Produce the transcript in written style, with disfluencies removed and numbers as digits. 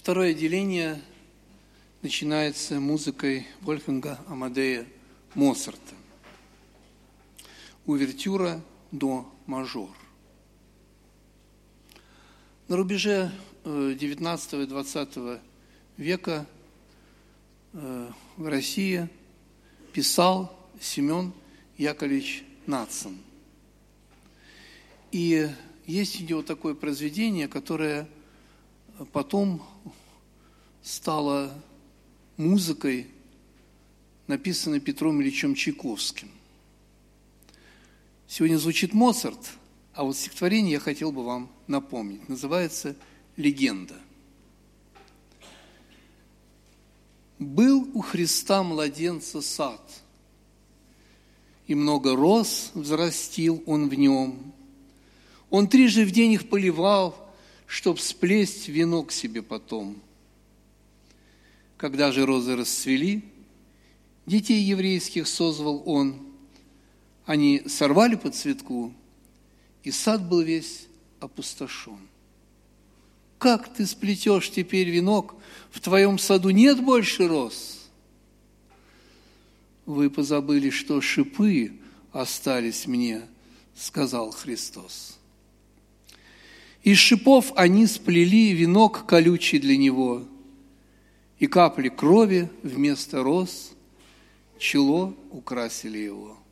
Второе отделение начинается музыкой Вольфганга Амадея Моцарта. Увертюра до мажор. На рубеже XIX и XX века в России писал Семен Яковлевич Надсон. И есть у него такое произведение, которое потом стало музыкой, написанной Петром Ильичем Чайковским. Сегодня звучит Моцарт, а вот стихотворение я хотел бы вам напомнить. Называется «Легенда». «Был у Христа младенца сад, и много роз взрастил он в нем. Он трижды в день их поливал, чтоб сплесть венок себе потом. Когда же розы расцвели, детей еврейских созвал он. Они сорвали по цветку, и сад был весь опустошен. Как ты сплетешь теперь венок? В твоем саду нет больше роз. Вы позабыли, что шипы остались мне, сказал Христос. Из шипов они сплели венок колючий для него, и капли крови вместо роз чело украсили его.